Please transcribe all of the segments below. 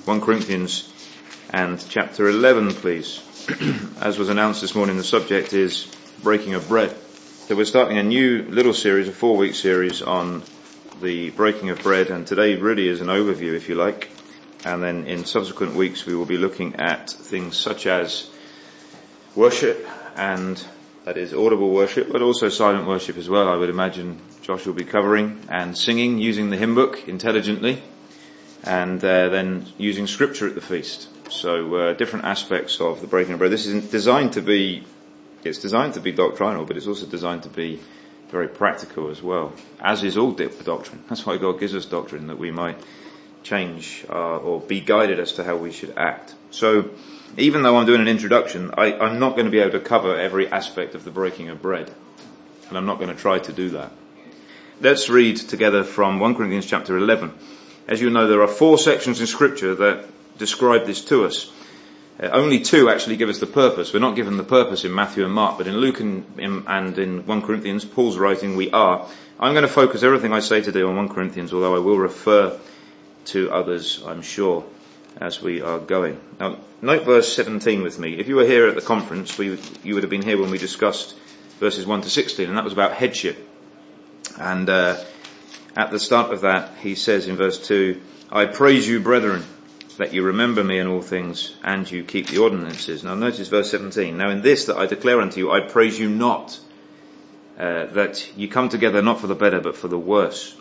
1 Corinthians and chapter 11, please. As was announced this morning, the subject is breaking of bread. So we're starting a new little series, a 4-week series on the breaking of bread, and today really is an overview, if you like. And then in subsequent weeks we will be looking at things such as worship, and that is audible worship, but also silent worship as well, I would imagine Josh will be covering, and singing, using the hymn book intelligently, and then using scripture at the feast. So different aspects of the breaking of bread. This is designed to be doctrinal, but it's also designed to be very practical as well, as is all doctrine. That's why God gives us doctrine, that we might change or be guided as to how we should act. So even though I'm doing an introduction, I'm not going to be able to cover every aspect of the breaking of bread, and I'm not going to try to do that. Let's read together from 1 Corinthians chapter 11. As you know, there are 4 sections in scripture that describe this to us. Only 2 actually give us the purpose. We're not given the purpose in Matthew and Mark, but in Luke and in 1 Corinthians, Paul's writing, we are. I'm going to focus everything I say today on 1 Corinthians, although I will refer to others, I'm sure, as we are going. Now, note verse 17 with me. If you were here at the conference, you would have been here when we discussed verses 1 to 16, and that was about headship. And at the start of that, he says in verse 2, I praise you, brethren, that you remember me in all things, and you keep the ordinances. Now notice verse 17. Now in this that I declare unto you, I praise you not, that you come together not for the better, but for the worse.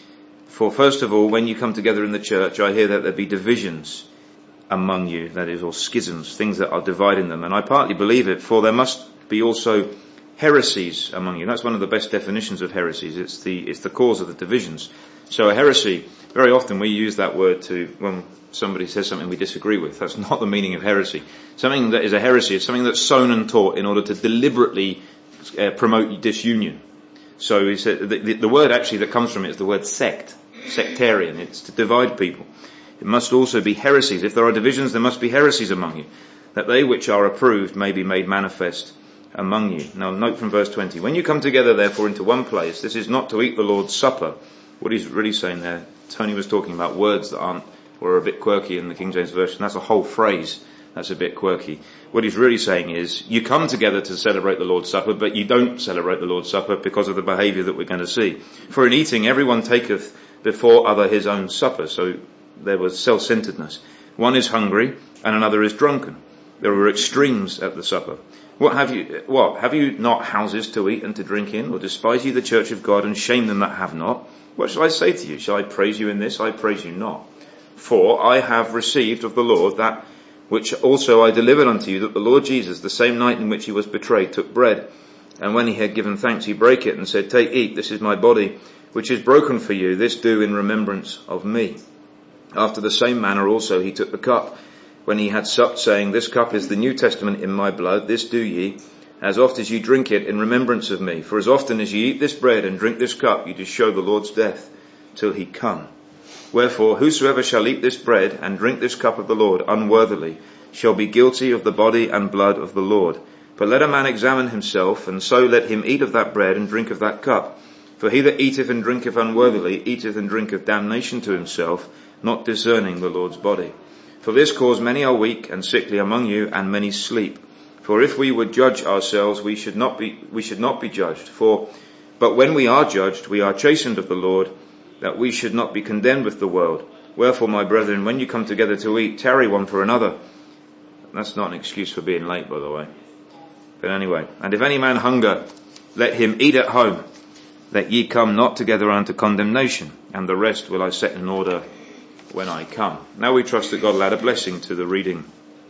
For first of all, when you come together in the church, I hear that there be divisions among you, that is, or schisms, things that are dividing them. And I partly believe it, for there must be also heresies among you. That's one of the best definitions of heresies. It's the cause of the divisions. So a heresy, very often we use that word when somebody says something we disagree with. That's not the meaning of heresy. Something that is a heresy is something that's sown and taught in order to deliberately promote disunion. So he said, the word actually that comes from it is the word sect, sectarian. It's to divide people. It must also be heresies. If there are divisions, there must be heresies among you, that they which are approved may be made manifest among you. Now note from verse 20, when you come together therefore into one place, this is not to eat the Lord's Supper. What he's really saying there, Tony was talking about words that are a bit quirky in the King James Version. That's a whole phrase that's a bit quirky. What he's really saying is, you come together to celebrate the Lord's Supper, but you don't celebrate the Lord's Supper because of the behaviour that we're going to see. For in eating, everyone taketh before other his own supper. So there was self-centeredness. One is hungry and another is drunken. There were extremes at the supper. Have you not houses to eat and to drink in? Or despise ye the church of God and shame them that have not? What shall I say to you? Shall I praise you in this? I praise you not. For I have received of the Lord that which also I delivered unto you, that the Lord Jesus, the same night in which he was betrayed, took bread. And when he had given thanks, he brake it and said, take, eat, this is my body, which is broken for you. This do in remembrance of me. After the same manner also he took the cup, when he had supped, saying, this cup is the New Testament in my blood. This do ye, as oft as ye drink it, in remembrance of me. For as often as ye eat this bread and drink this cup, ye do show the Lord's death till he come. Wherefore, whosoever shall eat this bread and drink this cup of the Lord unworthily shall be guilty of the body and blood of the Lord. But let a man examine himself, and so let him eat of that bread and drink of that cup. For he that eateth and drinketh unworthily eateth and drinketh damnation to himself, not discerning the Lord's body. For this cause many are weak and sickly among you, and many sleep. For if we would judge ourselves, we should not be judged. But when we are judged, we are chastened of the Lord, that we should not be condemned with the world. Wherefore, my brethren, when you come together to eat, tarry one for another. That's not an excuse for being late, by the way. But anyway, and if any man hunger, let him eat at home, that ye come not together unto condemnation, and the rest will I set in order when I come. Now we trust that God will add a blessing to the reading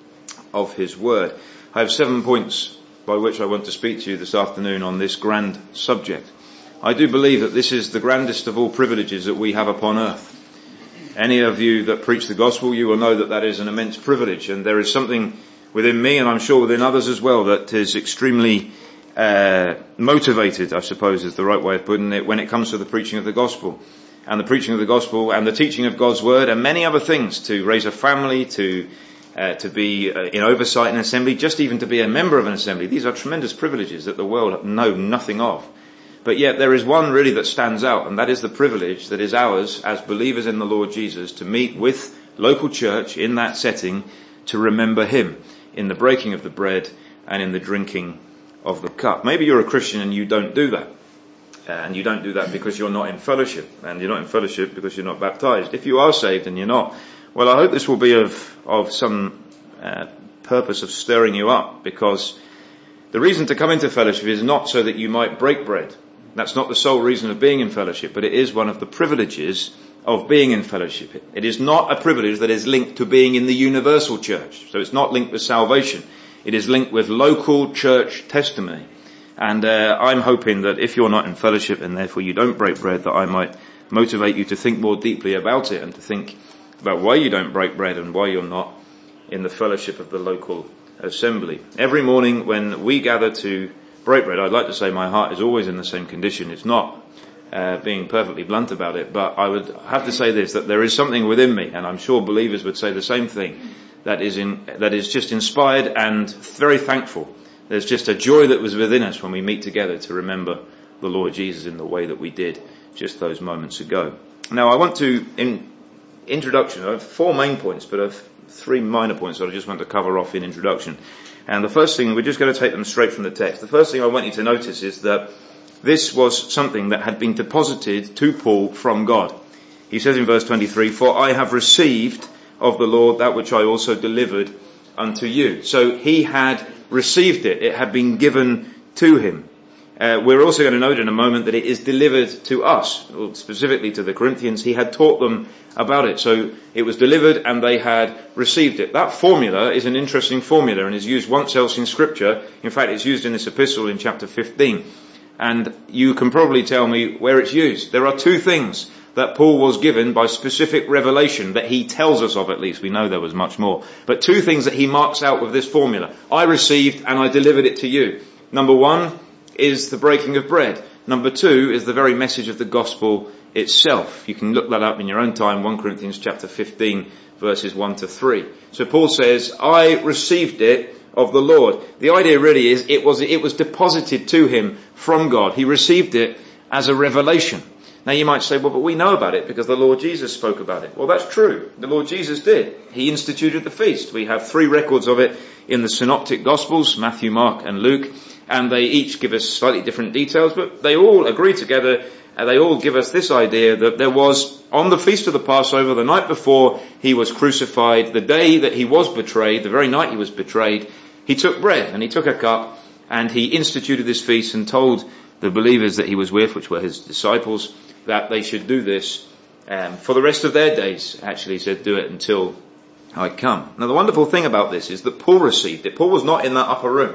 of his word. I have 7 points by which I want to speak to you this afternoon on this grand subject. I do believe that this is the grandest of all privileges that we have upon earth. Any of you that preach the gospel, you will know that that is an immense privilege, and there is something within me, and I'm sure within others as well, that is extremely motivated, I suppose is the right way of putting it, when it comes to the preaching of the gospel. And the preaching of the gospel and the teaching of God's word and many other things, to raise a family, to be in oversight in an assembly, just even to be a member of an assembly. These are tremendous privileges that the world know nothing of. But yet there is one really that stands out, and that is the privilege that is ours as believers in the Lord Jesus to meet with local church in that setting to remember him in the breaking of the bread and in the drinking of the cup. Maybe you're a Christian and you don't do that. And you don't do that because you're not in fellowship. And you're not in fellowship because you're not baptized. If you are saved and you're not, well, I hope this will be of some purpose of stirring you up, because the reason to come into fellowship is not so that you might break bread. That's not the sole reason of being in fellowship, but it is one of the privileges of being in fellowship. It is not a privilege that is linked to being in the universal church. So it's not linked with salvation. It is linked with local church testimony. And I'm hoping that if you're not in fellowship and therefore you don't break bread, that I might motivate you to think more deeply about it and to think about why you don't break bread and why you're not in the fellowship of the local assembly. Every morning when we gather to break bread, I'd like to say my heart is always in the same condition. It's not being perfectly blunt about it, but I would have to say this, that there is something within me, and I'm sure believers would say the same thing, that is just inspired and very thankful. There's just a joy that was within us when we meet together to remember the Lord Jesus in the way that we did just those moments ago. Now I want to, in introduction, I have 4 main points, but I have 3 minor points that I just want to cover off in introduction. And the first thing, we're just going to take them straight from the text. The first thing I want you to notice is that this was something that had been deposited to Paul from God. He says in verse 23, "For I have received of the Lord that which I also delivered unto you." So he had received it. It had been given to him. We're also going to note in a moment that it is delivered to us, or specifically to the Corinthians. He had taught them about it. So it was delivered and they had received it. That formula is an interesting formula and is used once else in Scripture. In fact, it's used in this epistle in chapter 15. And you can probably tell me where it's used. There are 2 things that Paul was given by specific revelation that he tells us of, at least. We know there was much more. But 2 things that he marks out with this formula. I received and I delivered it to you. Number 1 is the breaking of bread. Number 2 is the very message of the gospel itself. You can look that up in your own time, 1 Corinthians chapter 15, verses 1 to 3. So Paul says, I received it of the Lord. The idea really is it was deposited to him from God. He received it as a revelation. Now you might say, well, but we know about it because the Lord Jesus spoke about it. Well, that's true. The Lord Jesus did. He instituted the feast. We have 3 records of it in the synoptic gospels, Matthew, Mark and Luke, and they each give us slightly different details, but they all agree together and they all give us this idea that there was, on the feast of the Passover, the night before he was crucified, the day that he was betrayed, the very night he was betrayed, he took bread and he took a cup and he instituted this feast and told the believers that he was with, which were his disciples, that they should do this for the rest of their days. Actually, he said, do it until I come. Now, the wonderful thing about this is that Paul received it. Paul was not in that upper room.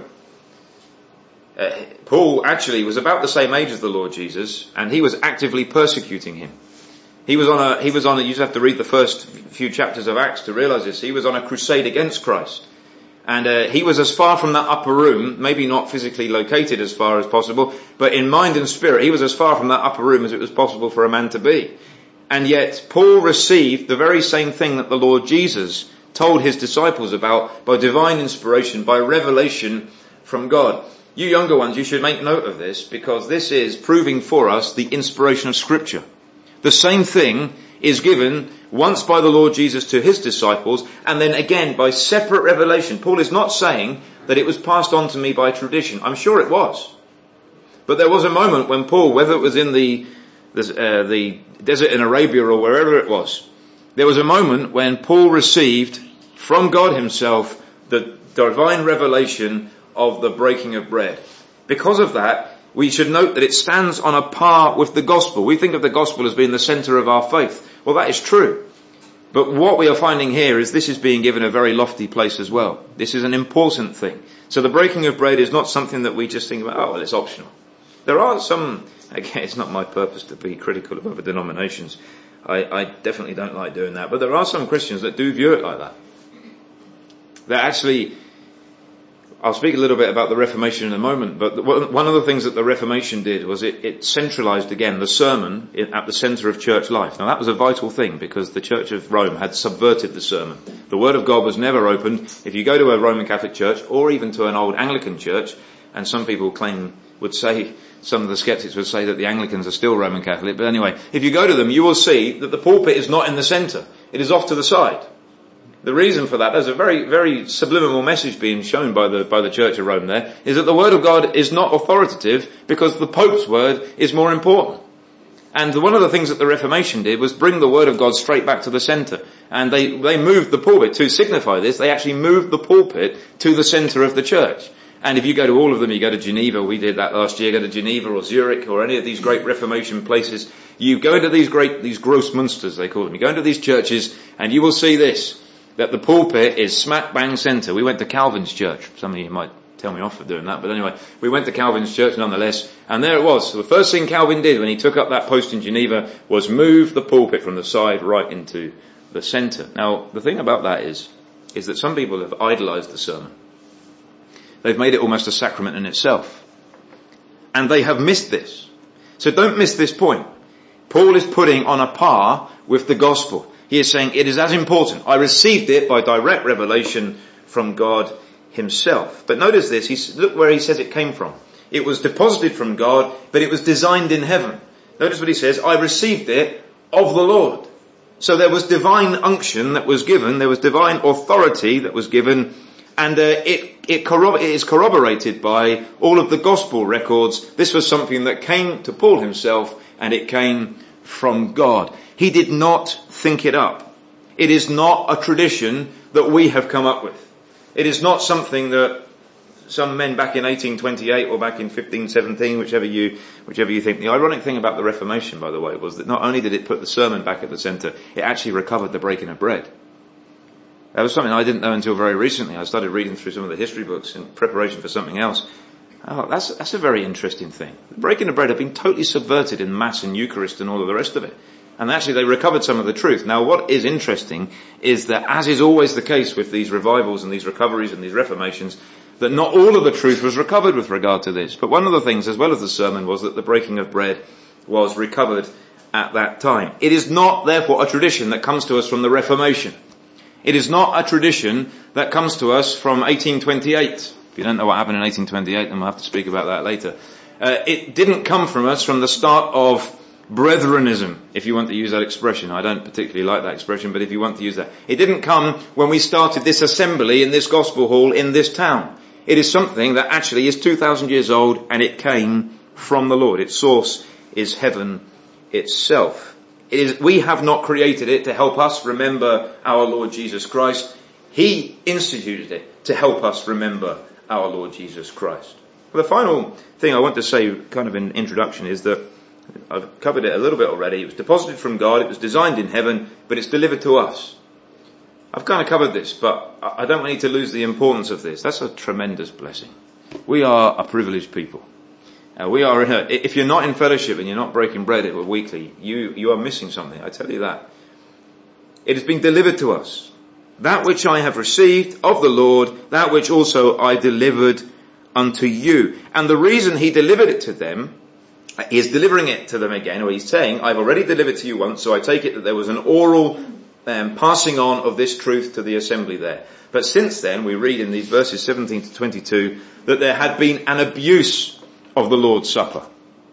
Paul actually was about the same age as the Lord Jesus, and he was actively persecuting him. He was on a, you just have to read the first few chapters of Acts to realize this. He was on a crusade against Christ. And he was as far from that upper room, maybe not physically located as far as possible, but in mind and spirit, he was as far from that upper room as it was possible for a man to be. And yet, Paul received the very same thing that the Lord Jesus told his disciples about by divine inspiration, by revelation from God. You younger ones, you should make note of this, because this is proving for us the inspiration of Scripture. The same thing is given once by the Lord Jesus to his disciples, and then again by separate revelation. Paul is not saying that it was passed on to me by tradition. I'm sure it was. But there was a moment when Paul, whether it was in the desert in Arabia or wherever it was, there was a moment when Paul received from God himself the divine revelation of the breaking of bread. Because of that, we should note that it stands on a par with the gospel. We think of the gospel as being the center of our faith. Well, that is true. But what we are finding here is this is being given a very lofty place as well. This is an important thing. So the breaking of bread is not something that we just think about, oh, well, it's optional. There are some, again, it's not my purpose to be critical of other denominations. I definitely don't like doing that. But there are some Christians that do view it like that. That actually, I'll speak a little bit about the Reformation in a moment, but one of the things that the Reformation did was it centralized again the sermon at the center of church life. Now that was a vital thing because the Church of Rome had subverted the sermon. The Word of God was never opened. If you go to a Roman Catholic church or even to an old Anglican church, and some people would say, some of the skeptics would say that the Anglicans are still Roman Catholic, but anyway, if you go to them, you will see that the pulpit is not in the center. It is off to the side. The reason for that, there's a very, very subliminal message being shown by the Church of Rome there, is that the Word of God is not authoritative because the Pope's word is more important. And one of the things that the Reformation did was bring the Word of God straight back to the centre. And they moved the pulpit to signify this. They actually moved the pulpit to the centre of the church. And if you go to all of them, you go to Geneva, we did that last year, go to Geneva or Zurich or any of these great Reformation places, you go into these Grossmünsters, they call them. You go into these churches and you will see this, that the pulpit is smack bang centre. We went to Calvin's church. Some of you might tell me off for doing that, but anyway, we went to Calvin's church nonetheless, and there it was. So the first thing Calvin did when he took up that post in Geneva was move the pulpit from the side right into the centre. Now, the thing about that is that some people have idolised the sermon. They've made it almost a sacrament in itself. And they have missed this. So don't miss this point. Paul is putting on a par with the gospel. He is saying it is as important. I received it by direct revelation from God himself. But notice this, look where he says it came from. It was deposited from God, but it was designed in heaven. Notice what he says, I received it of the Lord. So there was divine unction that was given, there was divine authority that was given, and it is corroborated by all of the gospel records. This was something that came to Paul himself, and it came from God. He did not think it up. It is not a tradition that we have come up with. It is not something that some men back in 1828 or back in 1517, whichever you think. The ironic thing about the Reformation, by the way, was that not only did it put the sermon back at the centre, it actually recovered the breaking of bread. That was something I didn't know until very recently. I started reading through some of the history books in preparation for something else. Oh, that's a very interesting thing. The breaking of bread had been totally subverted in Mass and Eucharist and all of the rest of it. And actually they recovered some of the truth. Now what is interesting is that, as is always the case with these revivals and these recoveries and these reformations, that not all of the truth was recovered with regard to this. But one of the things, as well as the sermon, was that the breaking of bread was recovered at that time. It is not, therefore, a tradition that comes to us from the Reformation. It is not a tradition that comes to us from 1828. If you don't know what happened in 1828, then we'll have to speak about that later. It didn't come from us from the start of Brethrenism, if you want to use that expression. I don't particularly like that expression, but if you want to use that. It didn't come when we started this assembly in this gospel hall in this town. It is something that actually is 2,000 years old, and it came from the Lord. Its source is heaven itself. We have not created it to help us remember our Lord Jesus Christ. He instituted it to help us remember our Lord Jesus Christ. Well, the final thing I want to say, kind of in introduction, is that I've covered it a little bit already. It was deposited from God, it was designed in heaven, but it's delivered to us. I've kind of covered this, but I don't need to lose the importance of this. That's a tremendous blessing. We are a privileged people. If you're not in fellowship and you're not breaking bread weekly, you are missing something, I tell you that. It has been delivered to us. That which I have received of the Lord, that which also I delivered unto you. And the reason he delivered it to them, he is delivering it to them again, or he's saying, I've already delivered to you once, so I take it that there was an oral passing on of this truth to the assembly there. But since then, we read in these verses 17 to 22, that there had been an abuse of the Lord's Supper.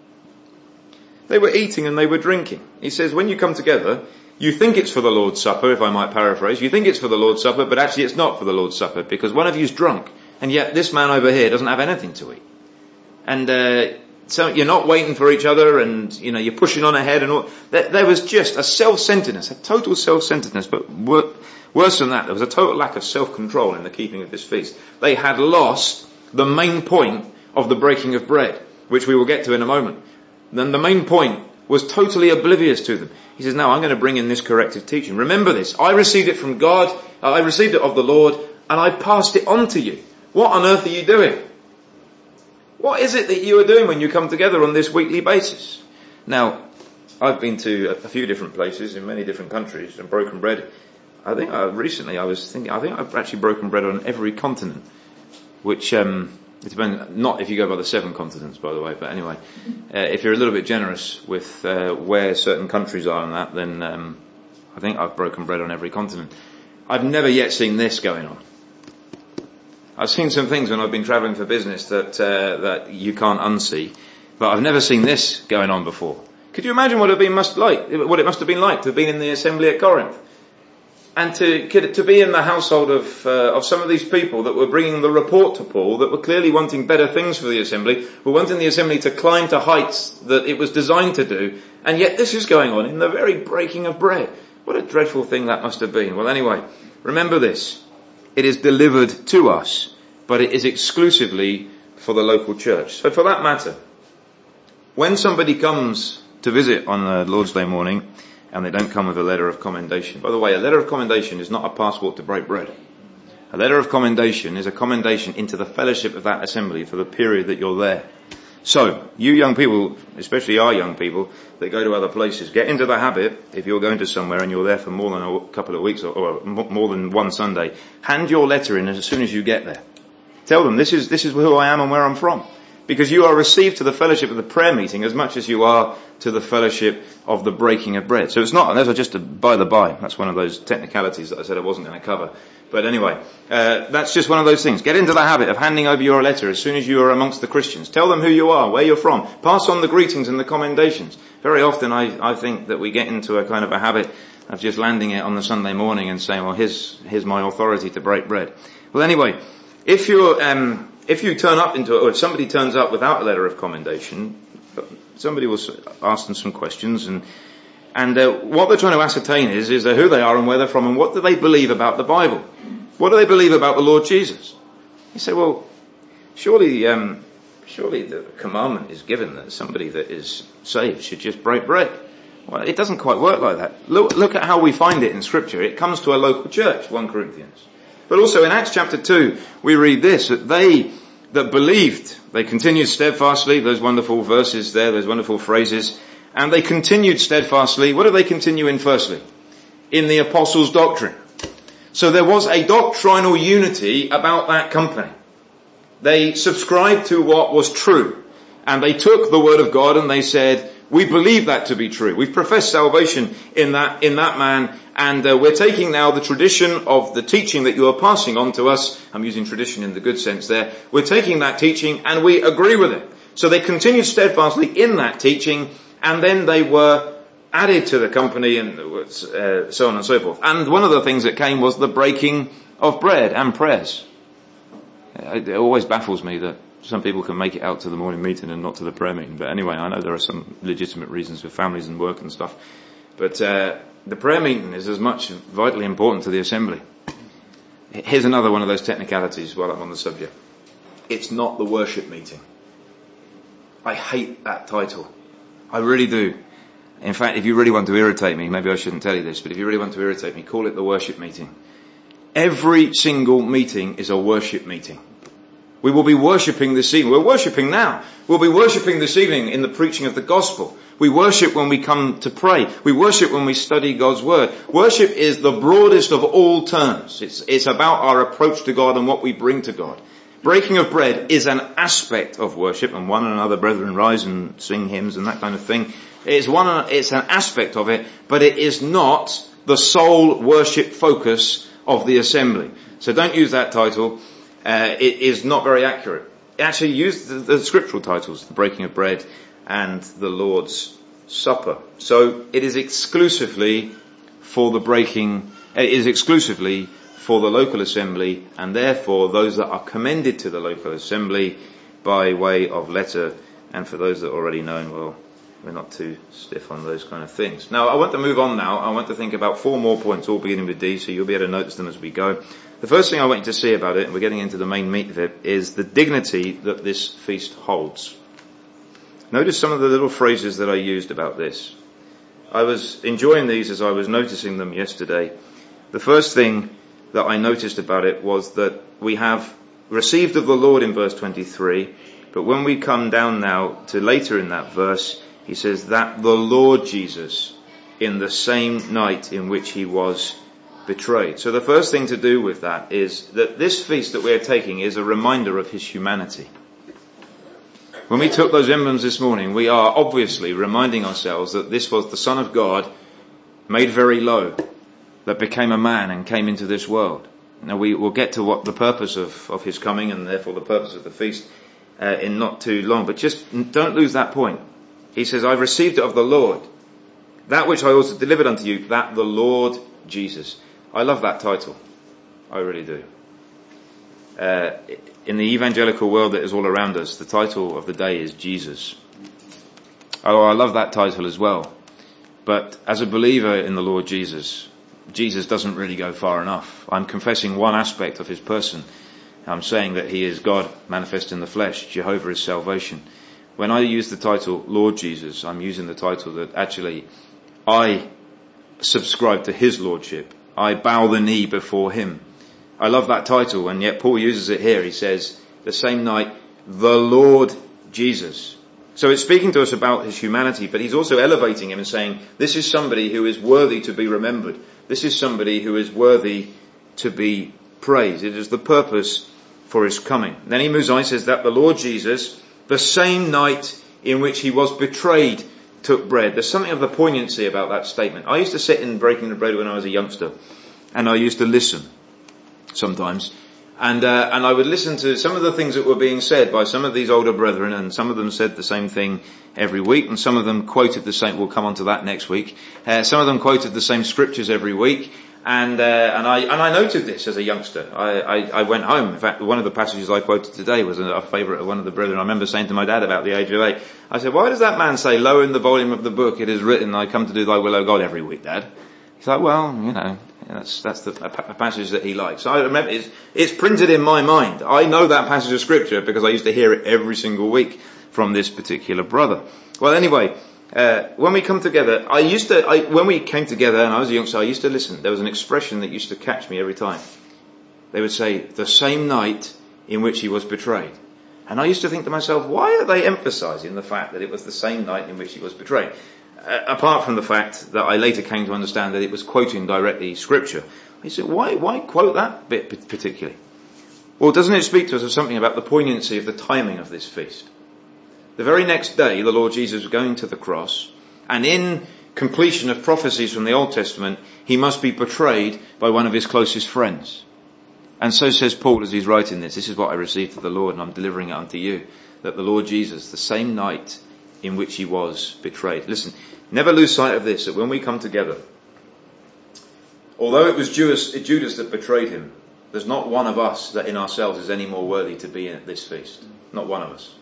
They were eating and they were drinking. He says, when you come together, you think it's for the Lord's Supper, if I might paraphrase. You think it's for the Lord's Supper, but actually it's not for the Lord's Supper, because one of you's drunk, and yet this man over here doesn't have anything to eat. And so you're not waiting for each other, and you're pushing on ahead and all. There was just a self-centeredness, a total self-centeredness, but worse than that, there was a total lack of self-control in the keeping of this feast. They had lost the main point of the breaking of bread, which we will get to in a moment. Then the main point was totally oblivious to them. He says, now I'm going to bring in this corrective teaching. Remember this, I received it from God, I received it of the Lord, and I passed it on to you. What on earth are you doing? What is it that you are doing when you come together on this weekly basis? Now, I've been to a few different places in many different countries and broken bread. I think I've actually broken bread on every continent, which, it depends, not if you go by the 7 continents, by the way, but anyway, if you're a little bit generous with where certain countries are on that, then I think I've broken bread on every continent. I've never yet seen this going on. I've seen some things when I've been travelling for business that you can't unsee, but I've never seen this going on before. Could you imagine what it must have been like to have been in the assembly at Corinth? and to be in the household of some of these people that were bringing the report to Paul, that were clearly wanting better things for the assembly, were wanting the assembly to climb to heights that it was designed to do, and yet this is going on in the very breaking of bread. What a dreadful thing that must have been. Well, anyway, remember this. It is delivered to us, but it is exclusively for the local church. So for that matter, when somebody comes to visit on the Lord's Day morning, and they don't come with a letter of commendation. By the way, a letter of commendation is not a passport to break bread. A letter of commendation is a commendation into the fellowship of that assembly for the period that you're there. So, you young people, especially our young people that go to other places, get into the habit, if you're going to somewhere and you're there for more than a couple of weeks or more than one Sunday, hand your letter in as soon as you get there. Tell them, this is who I am and where I'm from. Because you are received to the fellowship of the prayer meeting as much as you are to the fellowship of the breaking of bread. So it's not, and those are just by the by. That's one of those technicalities that I said I wasn't going to cover. But anyway, that's just one of those things. Get into the habit of handing over your letter as soon as you are amongst the Christians. Tell them who you are, where you're from. Pass on the greetings and the commendations. Very often I think that we get into a kind of a habit of just landing it on the Sunday morning and saying, well, here's my authority to break bread. Well, anyway, if you turn up or if somebody turns up without a letter of commendation, somebody will ask them some questions, and what they're trying to ascertain is who they are and where they're from, and what do they believe about the Bible? What do they believe about the Lord Jesus? You say, well, surely the commandment is given that somebody that is saved should just break bread. Well, it doesn't quite work like that. Look at how we find it in Scripture. It comes to a local church, 1 Corinthians. But also in Acts chapter 2, we read this, that they that believed, they continued steadfastly, those wonderful verses there, those wonderful phrases, and they continued steadfastly. What do they continue in firstly? In the apostles' doctrine. So there was a doctrinal unity about that company. They subscribed to what was true, and they took the word of God and they said, we believe that to be true. We've professed salvation in that man, and we're taking now the tradition of the teaching that you are passing on to us. I'm using tradition in the good sense there. We're taking that teaching and we agree with it. So they continued steadfastly in that teaching, and then they were added to the company and so on and so forth. And one of the things that came was the breaking of bread and prayers. It always baffles me that some people can make it out to the morning meeting and not to the prayer meeting. But anyway, I know there are some legitimate reasons for families and work and stuff. But the prayer meeting is as much vitally important to the assembly. Here's another one of those technicalities while I'm on the subject. It's not the worship meeting. I hate that title. I really do. In fact, if you really want to irritate me, maybe I shouldn't tell you this, but if you really want to irritate me, call it the worship meeting. Every single meeting is a worship meeting. We will be worshipping this evening. We're worshipping now. We'll be worshipping this evening in the preaching of the gospel. We worship when we come to pray. We worship when we study God's word. Worship is the broadest of all terms. It's about our approach to God and what we bring to God. Breaking of bread is an aspect of worship, and one and another brethren rise and sing hymns and that kind of thing. It's an aspect of it, but it is not the sole worship focus of the assembly. So don't use that title. It is not very accurate. Actually use the scriptural titles, the breaking of bread and the Lord's Supper. So it is exclusively for the local assembly, and therefore those that are commended to the local assembly by way of letter, and for those that are already known, well, we're not too stiff on those kind of things. Now, I want to move on now. I want to think about 4 more points, all beginning with D, so you'll be able to notice them as we go. The first thing I want you to see about it, and we're getting into the main meat of it, is the dignity that this feast holds. Notice some of the little phrases that I used about this. I was enjoying these as I was noticing them yesterday. The first thing that I noticed about it was that we have received of the Lord in verse 23, but when we come down now to later in that verse, he says that the Lord Jesus in the same night in which he was betrayed. So the first thing to do with that is that this feast that we are taking is a reminder of his humanity. When we took those emblems this morning, we are obviously reminding ourselves that this was the Son of God made very low, that became a man and came into this world. Now we will get to what the purpose of his coming and therefore the purpose of the feast in not too long, but just don't lose that point. He says, I've received it of the Lord, that which I also delivered unto you, that the Lord Jesus. I love that title. I really do. In the evangelical world that is all around us, the title of the day is Jesus. Oh, I love that title as well. But as a believer in the Lord Jesus, Jesus doesn't really go far enough. I'm confessing one aspect of his person. I'm saying that he is God manifest in the flesh. Jehovah is salvation. When I use the title Lord Jesus, I'm using the title that actually I subscribe to his lordship. I bow the knee before him. I love that title, and yet Paul uses it here. He says, the same night, the Lord Jesus. So it's speaking to us about his humanity, but he's also elevating him and saying, this is somebody who is worthy to be remembered. This is somebody who is worthy to be praised. It is the purpose for his coming. Then he moves on, he says that the Lord Jesus, the same night in which he was betrayed, took bread. There's something of the poignancy about that statement. I used to sit in breaking the bread when I was a youngster, and I used to listen sometimes. And I would listen to some of the things that were being said by some of these older brethren, and some of them said the same thing every week, and some of them quoted the same, we'll come on to that next week, some of them quoted the same scriptures every week, and I noted this as a youngster. I went home. In fact, one of the passages I quoted today was a favourite of one of the brethren. I remember saying to my dad about the age of 8, I said, why does that man say, lo, in the volume of the book it is written, I come to do thy will, O God, every week, Dad? He's like, well, you know, that's a passage that he likes. So I remember it's printed in my mind. I know that passage of scripture because I used to hear it every single week from this particular brother. Well, anyway, when we come together, when we came together and I was a youngster, I used to listen. There was an expression that used to catch me every time. They would say, the same night in which he was betrayed. And I used to think to myself, why are they emphasizing the fact that it was the same night in which he was betrayed? Apart from the fact that I later came to understand that it was quoting directly scripture. I said, why quote that bit particularly? Well, doesn't it speak to us of something about the poignancy of the timing of this feast? The very next day, the Lord Jesus was going to the cross, and in completion of prophecies from the Old Testament, he must be betrayed by one of his closest friends. And so says Paul as he's writing this is what I received of the Lord, and I'm delivering it unto you, that the Lord Jesus, the same night in which he was betrayed. Listen, never lose sight of this, that when we come together, although it was Judas that betrayed him, there's not one of us that in ourselves is any more worthy to be at this feast. Not one of us.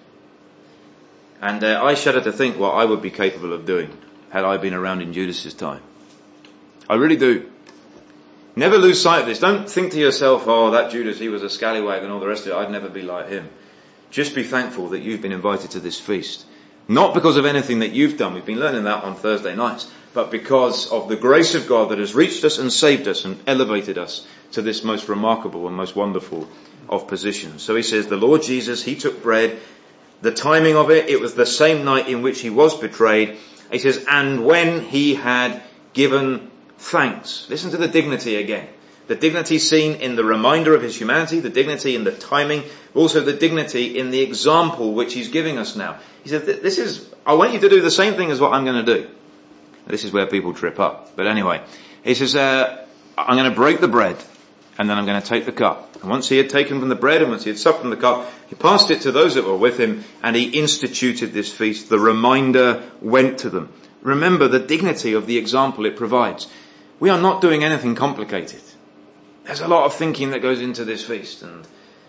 And I shudder to think what I would be capable of doing had I been around in Judas's time. I really do. Never lose sight of this. Don't think to yourself, oh, that Judas, he was a scallywag and all the rest of it. I'd never be like him. Just be thankful that you've been invited to this feast. Not because of anything that you've done. We've been learning that on Thursday nights. But because of the grace of God that has reached us and saved us and elevated us to this most remarkable and most wonderful of positions. So he says, the Lord Jesus, he took bread. The timing of it was the same night in which he was betrayed. He says, and when he had given thanks. Listen to the dignity again. The dignity seen in the reminder of his humanity, the dignity in the timing, also the dignity in the example which he's giving us now. He said, I want you to do the same thing as what I'm going to do. This is where people trip up. But anyway, he says, I'm going to break the bread and then I'm going to take the cup. And once he had taken from the bread and once he had supped from the cup, he passed it to those that were with him and he instituted this feast. The reminder went to them. Remember the dignity of the example it provides. We are not doing anything complicated. There's a lot of thinking that goes into this feast, and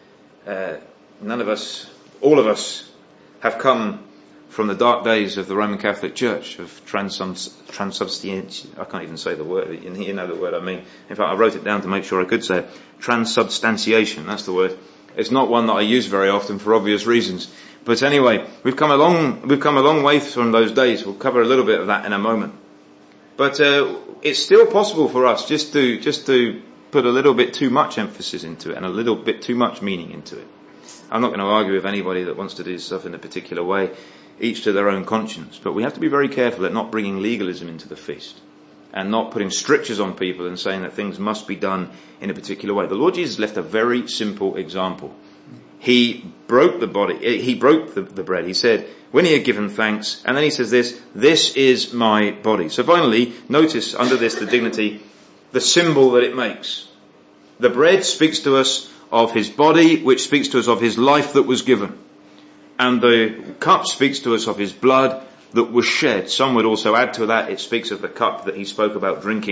all of us have come from the dark days of the Roman Catholic Church, of transubstantiation. I can't even say the word, you know the word I mean. In fact, I wrote it down to make sure I could say it. Transubstantiation, that's the word. It's not one that I use very often for obvious reasons. But anyway, we've come a long way from those days. We'll cover a little bit of that in a moment. But it's still possible for us just to put a little bit too much emphasis into it and a little bit too much meaning into it. I'm not going to argue with anybody that wants to do stuff in a particular way, each to their own conscience. But we have to be very careful at not bringing legalism into the feast and not putting strictures on people and saying that things must be done in a particular way. The Lord Jesus left a very simple example. He broke the bread. He said, when he had given thanks, and then he says this is my body. So finally, notice under this the dignity, the symbol that it makes. The bread speaks to us of his body, which speaks to us of his life that was given. And the cup speaks to us of his blood that was shed. Some would also add to that, it speaks of the cup that he spoke about drinking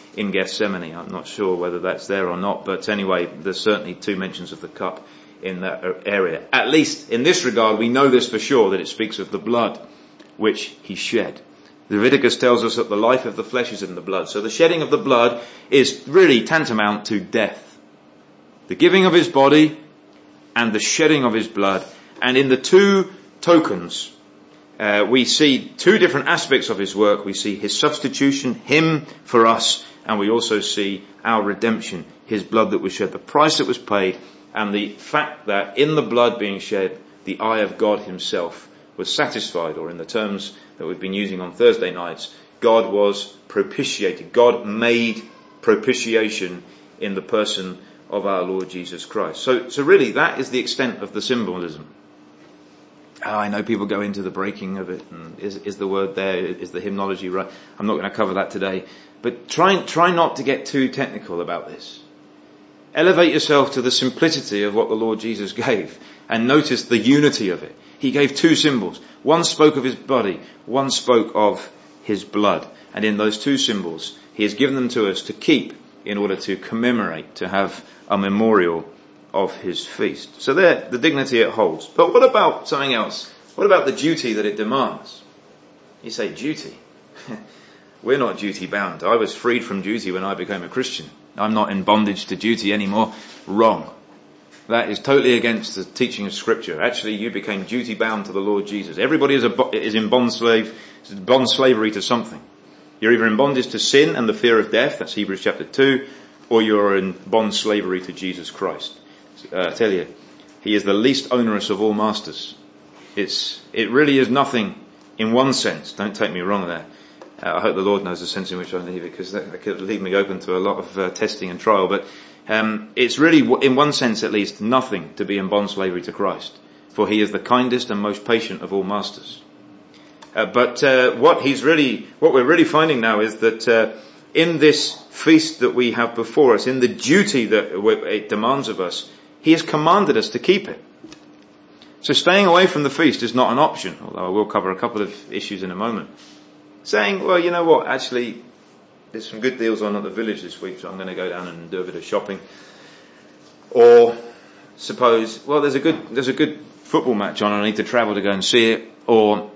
in Gethsemane. I'm not sure whether that's there or not, but anyway, there's certainly 2 mentions of the cup in that area. At least in this regard, we know this for sure, that it speaks of the blood which he shed. Leviticus tells us that the life of the flesh is in the blood. So the shedding of the blood is really tantamount to death. The giving of his body and the shedding of his blood. And in the 2 tokens, we see 2 different aspects of his work. We see his substitution, him for us, and we also see our redemption, his blood that was shed, the price that was paid, and the fact that in the blood being shed, the eye of God himself was satisfied, or in the terms that we've been using on Thursday nights, God was propitiated. God made propitiation in the person of our Lord Jesus Christ. So really that is the extent of the symbolism. I know people go into the breaking of it, and is the word there, is the hymnology right? I'm not going to cover that today. But try not to get too technical about this. Elevate yourself to the simplicity of what the Lord Jesus gave, and notice the unity of it. He gave 2 symbols. One spoke of his body, one spoke of his blood. And in those 2 symbols, he has given them to us to keep in order to commemorate, to have a memorial of his feast. So there, the dignity it holds. But what about something else? What about the duty that it demands? You say, duty? We're not duty bound. I was freed from duty when I became a Christian. I'm not in bondage to duty anymore. Wrong. That is totally against the teaching of Scripture. Actually, you became duty bound to the Lord Jesus. Everybody is in bond slavery to something. You're either in bondage to sin and the fear of death, that's Hebrews chapter 2, or you're in bond slavery to Jesus Christ. I tell you, he is the least onerous of all masters. It really is nothing in one sense. Don't take me wrong there. I hope the Lord knows the sense in which I leave it, because that could leave me open to a lot of testing and trial. But it's really, in one sense at least, nothing to be in bond slavery to Christ, for he is the kindest and most patient of all masters. But what we're really finding now is that in this feast that we have before us, in the duty that it demands of us, he has commanded us to keep it. So staying away from the feast is not an option, although I will cover a couple of issues in a moment. Saying, well, you know what, actually, there's some good deals on at the village this week, so I'm going to go down and do a bit of shopping. Or suppose, well, there's a good football match on, I need to travel to go and see it. Or,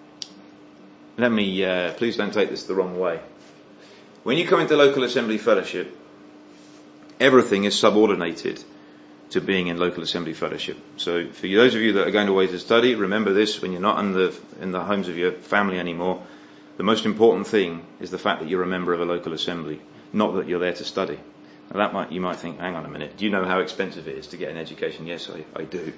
please don't take this the wrong way. When you come into local assembly fellowship, everything is subordinated to being in local assembly fellowship. So for those of you that are going away to study, remember this: when you're not in the homes of your family anymore, the most important thing is the fact that you're a member of a local assembly, not that you're there to study. Now you might think, hang on a minute, do you know how expensive it is to get an education? Yes, I do.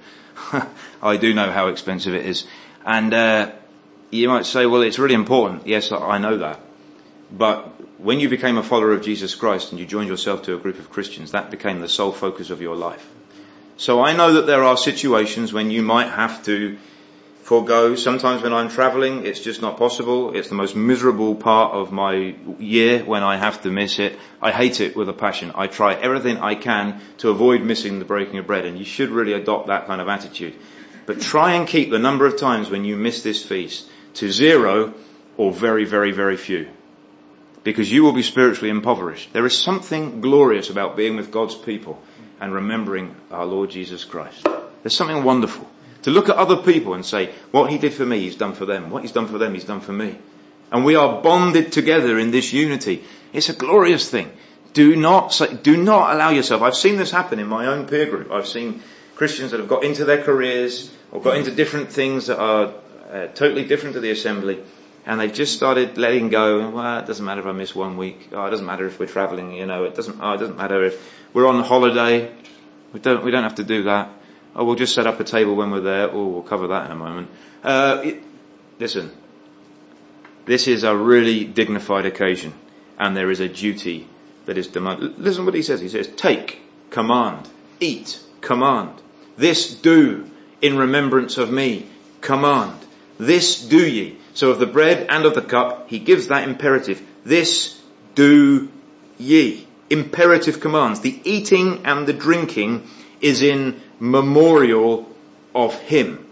I do know how expensive it is. And you might say, well, it's really important. Yes, I know that. But when you became a follower of Jesus Christ and you joined yourself to a group of Christians, that became the sole focus of your life. So I know that there are situations when you might have to forego. Sometimes when I'm travelling, it's just not possible. It's the most miserable part of my year when I have to miss it. I hate it with a passion. I try everything I can to avoid missing the breaking of bread, and you should really adopt that kind of attitude. But try and keep the number of times when you miss this feast to 0 or very, very, very few, because you will be spiritually impoverished. There is something glorious about being with God's people and remembering our Lord Jesus Christ. There's something wonderful to look at other people and say, what he did for me, he's done for them. What he's done for them, he's done for me. And we are bonded together in this unity. It's a glorious thing. Do not allow yourself. I've seen this happen in my own peer group. I've seen Christians that have got into their careers or got into different things that are totally different to the assembly, and they've just started letting go. Well, it doesn't matter if I miss 1 week. It doesn't matter if we're travelling. It doesn't matter if we're on holiday. We don't have to do that. We'll just set up a table when we're there. We'll cover that in a moment. Listen, this is a really dignified occasion, and there is a duty that is demanded. Listen what he says. He says, take, command, eat, command. This do in remembrance of me, command. This do ye. So of the bread and of the cup, he gives that imperative. This do ye. Imperative commands. The eating and the drinking is in memorial of him.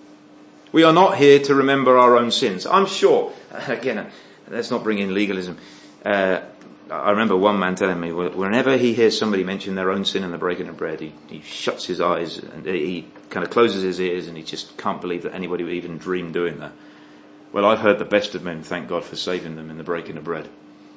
We are not here to remember our own sins. I'm sure, again, let's not bring in legalism. I remember one man telling me, whenever he hears somebody mention their own sin in the breaking of bread, he shuts his eyes and he kind of closes his ears, and he just can't believe that anybody would even dream doing that. Well, I've heard the best of men thank God for saving them in the breaking of bread.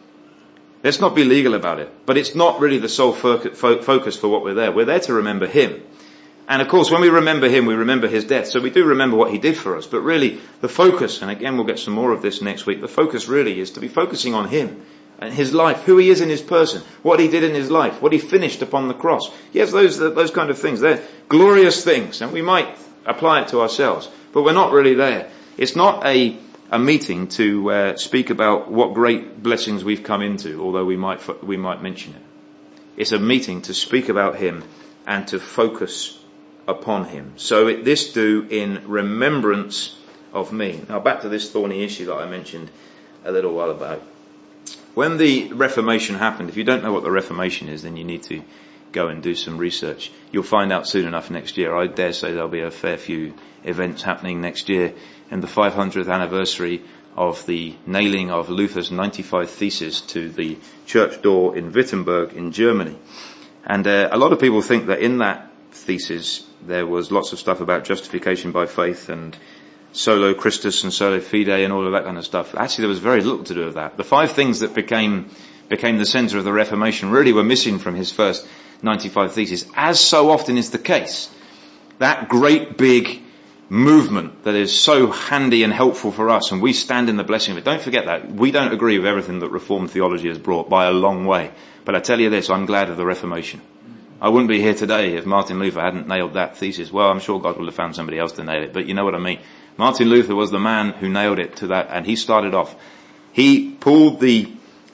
Let's not be legal about it, but it's not really the sole focus for what we're there. We're there to remember him. And of course, when we remember him, we remember his death. So we do remember what he did for us. But really, the focus, and again, we'll get some more of this next week, the focus really is to be focusing on him and his life, who he is in his person, what he did in his life, what he finished upon the cross. Yes, those kind of things. They're glorious things, and we might apply it to ourselves, but we're not really there. It's not a meeting to speak about what great blessings we've come into, although we might mention it. It's a meeting to speak about him and to focus upon him. So this do in remembrance of me. Now back to this thorny issue that I mentioned a little while about. When the Reformation happened, if you don't know what the Reformation is, then you need to go and do some research. You'll find out soon enough next year. I dare say there'll be a fair few events happening next year, and the 500th anniversary of the nailing of Luther's 95 Theses to the church door in Wittenberg in Germany. And a lot of people think that in that thesis there was lots of stuff about justification by faith and solo Christus and solo fide and all of that kind of stuff. Actually, there was very little to do with that. The 5 things that became the centre of the Reformation really were missing from his first 95 Theses, as so often is the case. That great big movement that is so handy and helpful for us, and we stand in the blessing of it. Don't forget that. We don't agree with everything that Reformed theology has brought by a long way. But I tell you this, I'm glad of the Reformation. I wouldn't be here today if Martin Luther hadn't nailed that thesis. Well, I'm sure God would have found somebody else to nail it, but you know what I mean. Martin Luther was the man who nailed it to that, and he started off. He pulled the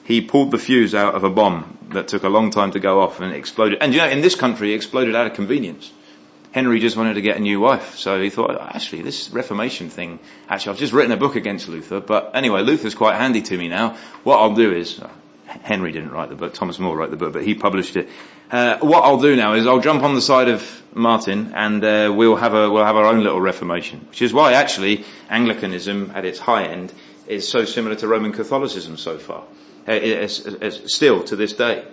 fuse out of a bomb that took a long time to go off, and it exploded. And you know, in this country, it exploded out of convenience. Henry just wanted to get a new wife, so he thought, actually, this Reformation thing, I've just written a book against Luther, but anyway, Luther's quite handy to me now. What I'll do is, Henry didn't write the book, Thomas More wrote the book, but he published it. What I'll do now is I'll jump on the side of Martin, and we'll have our own little Reformation, which is why actually Anglicanism at its high end is so similar to Roman Catholicism so far, still to this day.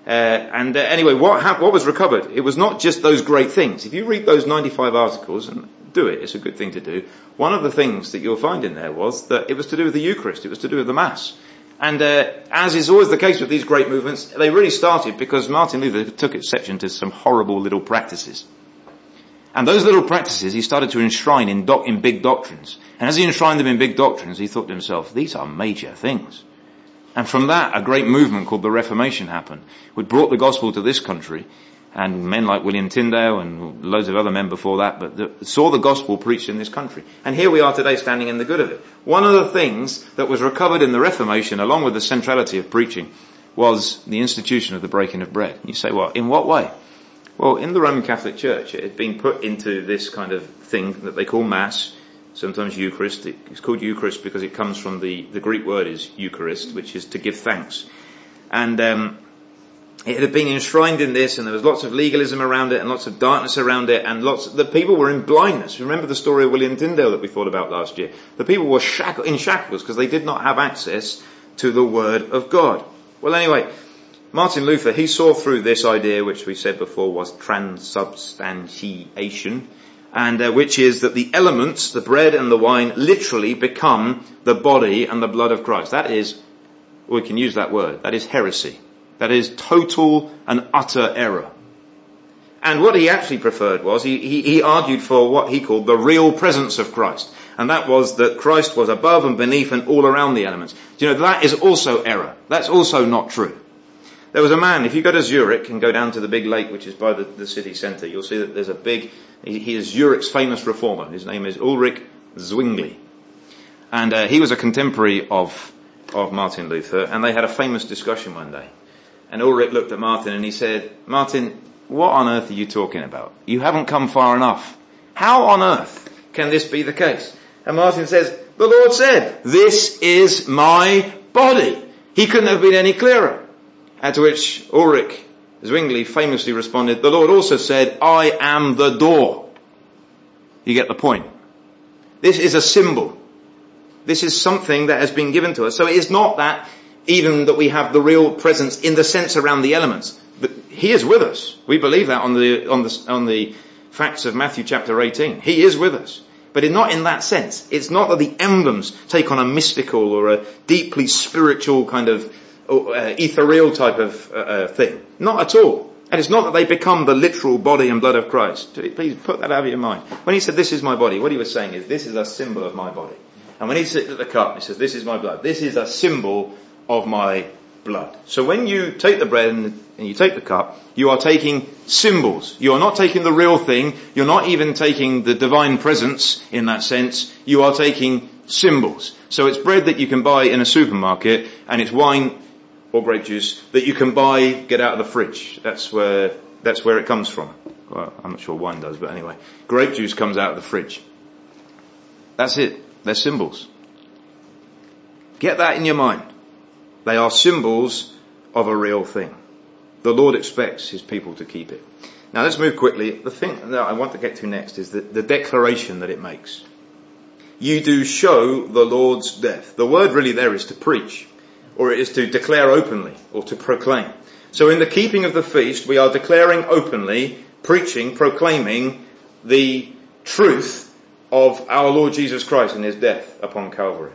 Anyway, what was recovered? It was not just those great things. If you read those 95 articles, and do it, it's a good thing to do, one of the things that you'll find in there was that it was to do with the Eucharist, it was to do with the Mass. And as is always the case with these great movements, they really started because Martin Luther took exception to some horrible little practices. And those little practices he started to enshrine in big doctrines. And as he enshrined them in big doctrines, he thought to himself, these are major things. And from that, a great movement called the Reformation happened, which brought the gospel to this country, and men like William Tyndale and loads of other men before that, but saw the gospel preached in this country. And here we are today standing in the good of it. One of the things that was recovered in the Reformation, along with the centrality of preaching, was the institution of the breaking of bread. You say, well, in what way? Well, in the Roman Catholic Church, it had been put into this kind of thing that they call Mass, sometimes Eucharist. It's called Eucharist because it comes from the Greek word is Eucharist, which is to give thanks. And it had been enshrined in this, and there was lots of legalism around it and lots of darkness around it, and the people were in blindness. Remember the story of William Tyndale that we thought about last year? The people were in shackles because they did not have access to the Word of God. Well, anyway, Martin Luther, he saw through this idea, which we said before was transubstantiation, and which is that the elements, the bread and the wine, literally become the body and the blood of Christ. That is, we can use that word, that is heresy. That is total and utter error. And what he actually preferred was, he argued for what he called the real presence of Christ. And that was that Christ was above and beneath and all around the elements. Do you know, that is also error. That's also not true. There was a man, if you go to Zurich and go down to the big lake which is by the city centre, you'll see that there's he is Zurich's famous reformer. His name is Ulrich Zwingli. And he was a contemporary of Martin Luther, and they had a famous discussion one day. And Ulrich looked at Martin and he said, Martin, what on earth are you talking about? You haven't come far enough. How on earth can this be the case? And Martin says, the Lord said, this is my body. He couldn't have been any clearer. At which Ulrich Zwingli famously responded, the Lord also said, I am the door. You get the point. This is a symbol. This is something that has been given to us. So it is not that even that we have the real presence in the sense around the elements. But he is with us. We believe that on the facts of Matthew chapter 18. He is with us. But not in that sense. It's not that the emblems take on a mystical or a deeply spiritual kind of ethereal type of thing. Not at all. And it's not that they become the literal body and blood of Christ. Please put that out of your mind. When he said, this is my body, what he was saying is, this is a symbol of my body. And when he sits at the cup, he says, this is my blood. This is a symbol of my blood. So when you take the bread and you take the cup, you are taking symbols. You are not taking the real thing. You're not even taking the divine presence in that sense. You are taking symbols. So it's bread that you can buy in a supermarket, and it's wine or grape juice that you can buy, get out of the fridge. That's where it comes from. Well, I'm not sure wine does, but anyway. Grape juice comes out of the fridge. That's it. They're symbols. Get that in your mind. They are symbols of a real thing. The Lord expects his people to keep it. Now let's move quickly. The thing that I want to get to next is the declaration that it makes. You do show the Lord's death. The word really there is to preach, or it is to declare openly, or to proclaim. So in the keeping of the feast, we are declaring openly, preaching, proclaiming the truth of our Lord Jesus Christ and his death upon Calvary.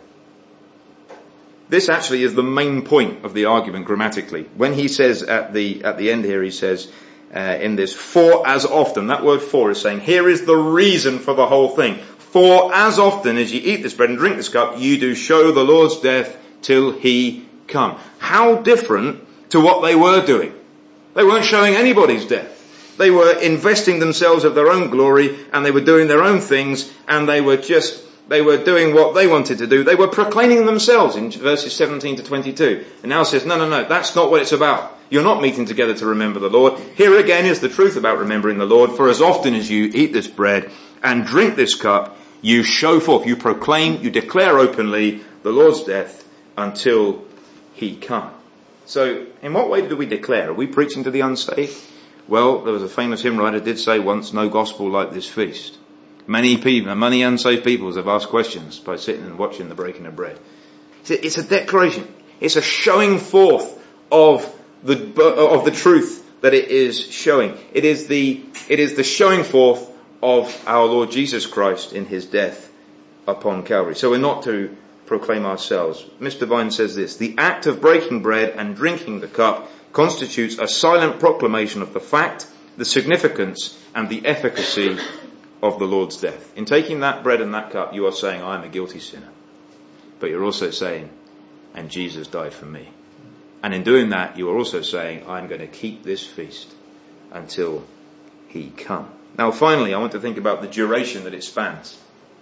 This actually is the main point of the argument grammatically. When he says at the end here, he says in this, for as often, that word for is saying, here is the reason for the whole thing. For as often as you eat this bread and drink this cup, you do show the Lord's death till he come. How different to what they were doing. They weren't showing anybody's death. They were investing themselves of their own glory, and they were doing their own things, and they were doing what they wanted to do. They were proclaiming themselves in verses 17 to 22. And now it says, no, that's not what it's about. You're not meeting together to remember the Lord. Here again is the truth about remembering the Lord. For as often as you eat this bread and drink this cup, you show forth, you proclaim, you declare openly the Lord's death until he come. So in what way do we declare? Are we preaching to the unsaved? Well, there was a famous hymn writer did say once, no gospel like this feast. Many unsaved people have asked questions by sitting and watching the breaking of bread. It's a declaration. It's a showing forth of the truth that it is showing. It is the showing forth of our Lord Jesus Christ in his death upon Calvary. So we're not to proclaim ourselves. Mr. Vine says this, the act of breaking bread and drinking the cup constitutes a silent proclamation of the fact, the significance, and the efficacy of the Lord's death. In taking that bread and that cup, you are saying, I am a guilty sinner. But you're also saying, and Jesus died for me. And in doing that, you are also saying, I'm going to keep this feast until he come. Now finally, I want to think about the duration that it spans.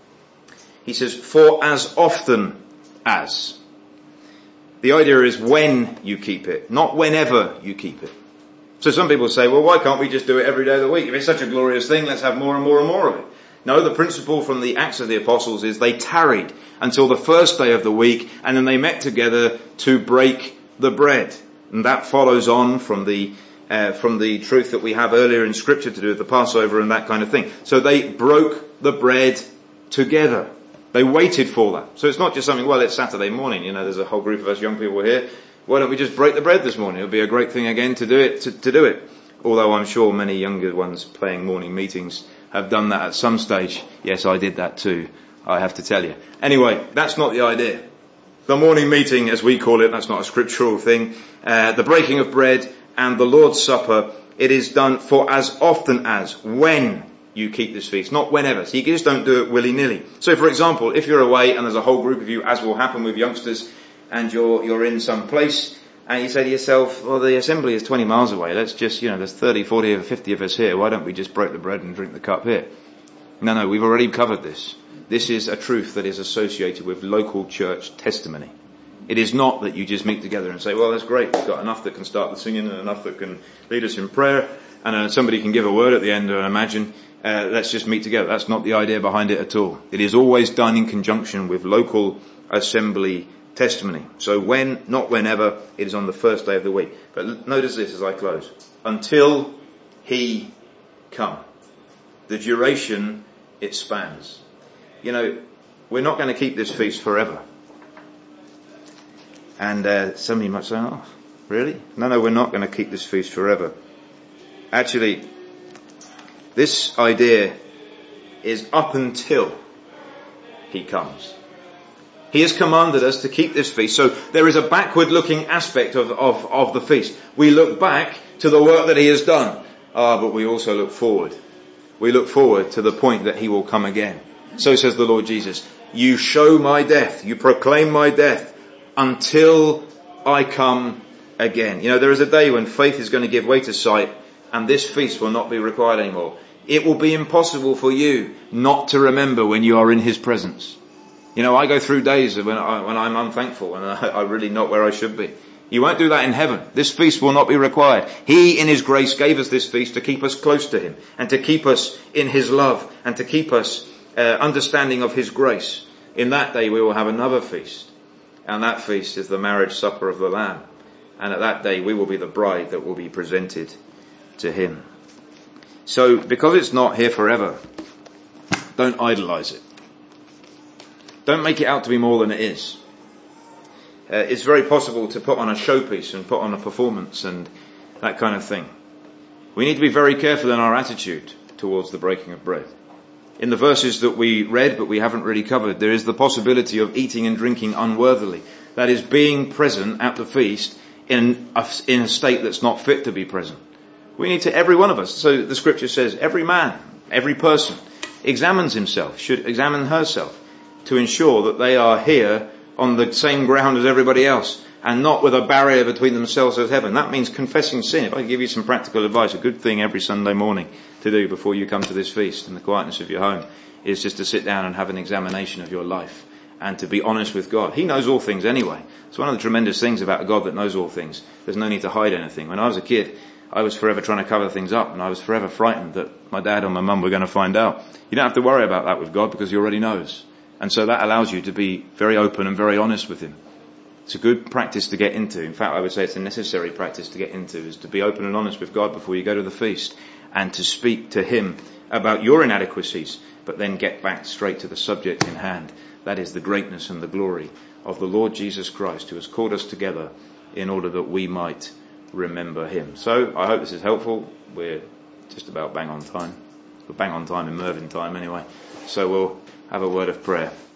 He says, for as often as. The idea is when you keep it, not whenever you keep it. So some people say, well, why can't we just do it every day of the week? If it's such a glorious thing, let's have more and more and more of it. No, the principle from the Acts of the Apostles is they tarried until the first day of the week, and then they met together to break the bread. And that follows on from the truth that we have earlier in Scripture to do with the Passover and that kind of thing. So they broke the bread together. They waited for that. So it's not just something, well, it's Saturday morning, there's a whole group of us young people here. Why don't we just break the bread this morning? It'll be a great thing again to do it. Although I'm sure many younger ones playing morning meetings have done that at some stage. Yes, I did that too, I have to tell you. Anyway, that's not the idea. The morning meeting, as we call it, that's not a scriptural thing. The breaking of bread and the Lord's Supper, it is done for as often as, when you keep this feast, not whenever. So you just don't do it willy-nilly. So for example, if you're away and there's a whole group of you, as will happen with youngsters, and you're in some place, and you say to yourself, well, the assembly is 20 miles away, let's just, there's 30, 40 or 50 of us here, why don't we just break the bread and drink the cup here? No, we've already covered this. This is a truth that is associated with local church testimony. It is not that you just meet together and say, well, that's great, we've got enough that can start the singing and enough that can lead us in prayer, and somebody can give a word at the end, I imagine, let's just meet together. That's not the idea behind it at all. It is always done in conjunction with local assembly testimony. So when, not whenever, it is on the first day of the week. But notice this as I close. Until he come. The duration it spans. We're not going to keep this feast forever. And some of you might say, oh, really? No, we're not going to keep this feast forever. Actually, this idea is up until he comes. He has commanded us to keep this feast. So there is a backward-looking aspect of the feast. We look back to the work that he has done. But we also look forward. We look forward to the point that he will come again. So says the Lord Jesus, you show my death, you proclaim my death until I come again. You know, there is a day when faith is going to give way to sight and this feast will not be required anymore. It will be impossible for you not to remember when you are in his presence. You know, I go through days when I'm unthankful and I'm really not where I should be. You won't do that in heaven. This feast will not be required. He, in his grace, gave us this feast to keep us close to him and to keep us in his love and to keep us understanding of his grace. In that day, we will have another feast. And that feast is the marriage supper of the Lamb. And at that day, we will be the bride that will be presented to him. So, because it's not here forever, don't idolize it. Don't make it out to be more than it is. It's very possible to put on a showpiece and put on a performance and that kind of thing. We need to be very careful in our attitude towards the breaking of bread. In the verses that we read but we haven't really covered, there is the possibility of eating and drinking unworthily. That is, being present at the feast in a state that's not fit to be present. We need to, every one of us, so the scripture says, every man, every person examines himself, should examine herself to ensure that they are here on the same ground as everybody else and not with a barrier between themselves and heaven. That means confessing sin. If I give you some practical advice, a good thing every Sunday morning to do before you come to this feast in the quietness of your home is just to sit down and have an examination of your life and to be honest with God. He knows all things anyway. It's one of the tremendous things about a God that knows all things. There's no need to hide anything. When I was a kid, I was forever trying to cover things up and I was forever frightened that my dad or my mum were going to find out. You don't have to worry about that with God because he already knows. And so that allows you to be very open and very honest with him. It's a good practice to get into. In fact, I would say it's a necessary practice to get into, is to be open and honest with God before you go to the feast and to speak to him about your inadequacies, but then get back straight to the subject in hand. That is the greatness and the glory of the Lord Jesus Christ, who has called us together in order that we might remember him. So I hope this is helpful. We're just about bang on time. We're bang on time in Mervyn time anyway. So we'll have a word of prayer.